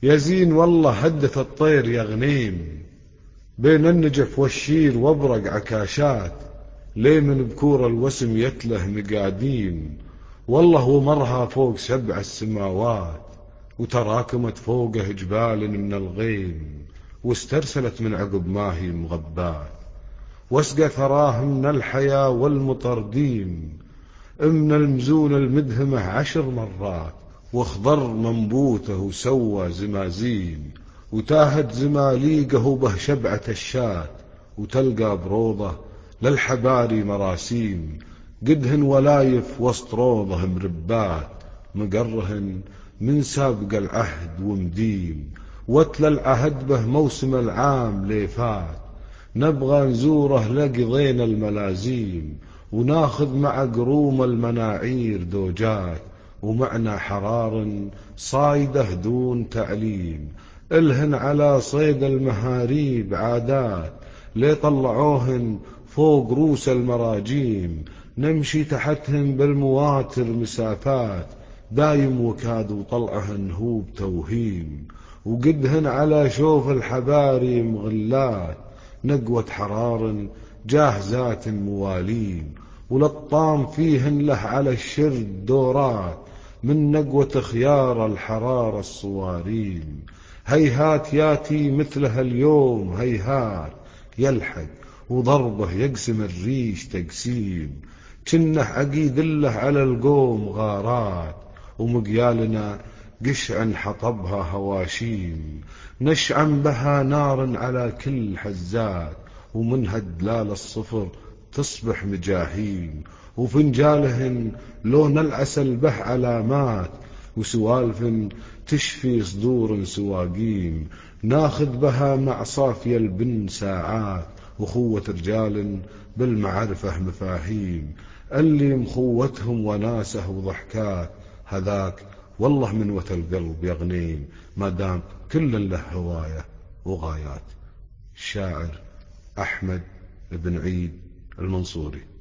يا زين والله هدت الطير يا غنيم، بين النجف والشير وابرق عكاشات، ليه من بكور الوسم يتله مقاديم، والله ومرها فوق 7 السماوات، وتراكمت فوقه جبال من الغيم، واسترسلت من عقب ما هي مغبات، واسقى ثراه من الحياة والمطردين، من المزون المدهمة 10 مرات، واخضر منبوته وسوى زمازين، وتاهت زماليقه به 7 الشات، وتلقى بروضه للحباري مراسيم، قدهن ولايف وسط روضه مربات، مقرهن من سابق العهد ومديم، واتل العهد به موسم العام ليفات، نبغى نزوره لقضينا الملازيم، وناخذ مع قروم المناعير دوجات، ومعنا حرار صايده دون تعليم، الهن على صيد المهاريب عادات، ليه طلعوهن فوق روس المراجيم، نمشي تحتهن بالمواتر مسافات، دايم وكاد وطلعهن هو بتوهيم، وقدهن على شوف الحباري مغلات، نقوة حرار جاهزات موالين، وللطام فيهن له على الشرد دورات، من نقوة خيار الحرارة الصوارين، هيهات ياتي مثلها اليوم هيهات، يلحق وضربه يقسم الريش تقسيم، كنه عقيد له على القوم غارات، ومقيالنا قشع حطبها هواشيم، نشعم بها نار على كل حزات، ومنها الدلال الصفر تصبح مجاهيم، وفنجالهن لون العسل به علامات، وسوالف تشفي صدور سواقيم، ناخذ بها مع صافي البن ساعات، وخوة رجال بالمعرفة مفاهيم، اللي مخوتهم وناسه وضحكات، هذاك والله منوة القلب يا غنيم، ما دام كل له هواية وغايات. الشاعر أحمد بن عيد المنصوري.